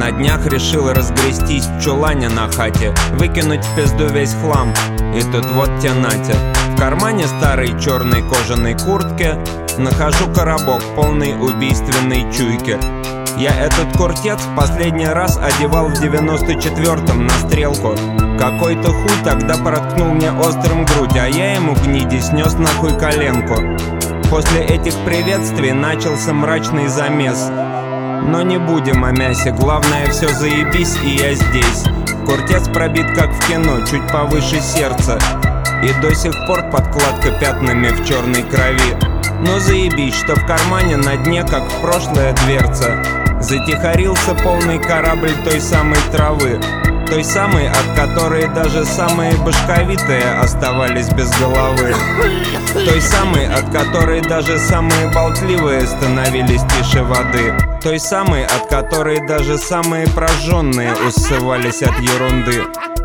На днях решил разгрестись в чулане на хате, выкинуть в пизду весь хлам. И тут вот те нате. В кармане старой черной кожаной куртки нахожу коробок, полный убийственной чуйки. Я этот куртец в последний раз одевал в 94-м на стрелку. Какой-то хуй тогда проткнул мне острым грудь, а я ему, гниди, снес нахуй коленку. После этих приветствий начался мрачный замес. Но не будем о мясе, главное все заебись, и я здесь. Куртец пробит как в кино, чуть повыше сердца, и до сих пор подкладка пятнами в черной крови. Но заебись, что в кармане на дне, как в прошлое, дверца. Затихарился полный корабль той самой травы, той самой, от которой даже самые башковитые оставались без головы. Той самой, от которой даже самые болтливые становились тише воды. Той самой, от которой даже самые прожженные уссывались от ерунды.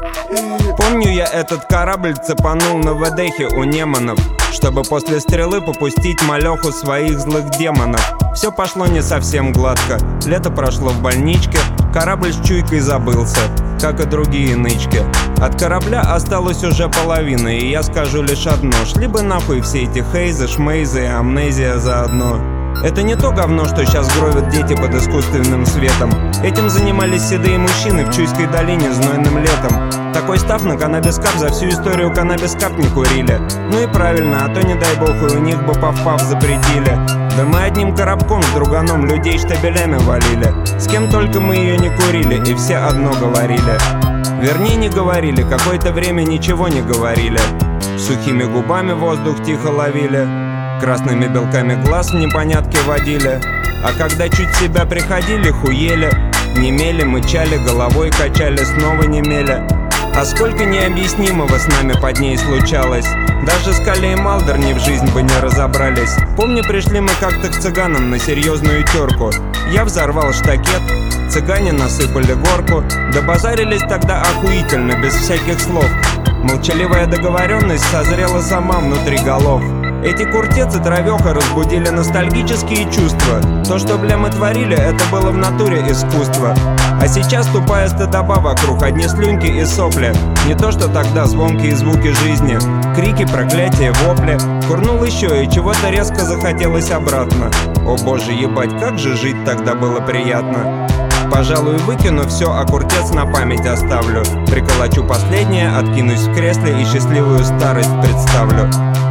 Помню, я этот корабль цепанул на ВДХе у Неманов, чтобы после стрелы попустить малеху своих злых демонов. Все пошло не совсем гладко, лето прошло в больничке, корабль с чуйкой забылся, как и другие нычки. От корабля осталось уже половина, и я скажу лишь одно: шли бы нахуй все эти хейзы, шмейзы и амнезия заодно. Это не то говно, что сейчас гробят дети под искусственным светом. Этим занимались седые мужчины в Чуйской долине знойным летом. Такой став на каннабис-кап за всю историю каннабис-кап не курили. Ну и правильно, а то не дай бог и у них бы пав-пав запретили. Да мы одним коробком с друганом людей штабелями валили. С кем только мы ее не курили, и все одно говорили. Вернее, не говорили, какое-то время ничего не говорили. Сухими губами воздух тихо ловили, красными белками глаз в непонятке водили. А когда чуть в себя приходили, хуели, немели, мычали, головой качали, снова немели. А сколько необъяснимого с нами под ней случалось. Даже Скали и Малдер ни в жизнь бы не разобрались. Помню, пришли мы как-то к цыганам на серьезную терку. Я взорвал штакет, цыгане насыпали горку. Добазарились тогда охуительно, без всяких слов. Молчаливая договоренность созрела сама внутри голов. Эти куртец и травёха разбудили ностальгические чувства. То, что, бля, мы творили, это было в натуре искусство. А сейчас тупая стыдоба вокруг, одни слюнки и сопли. Не то, что тогда звонкие звуки жизни, крики, проклятия, вопли. Курнул еще, и чего-то резко захотелось обратно. О боже, ебать, как же жить тогда было приятно. Пожалуй, выкину все, а куртец на память оставлю. Приколочу последнее, откинусь в кресле и счастливую старость представлю.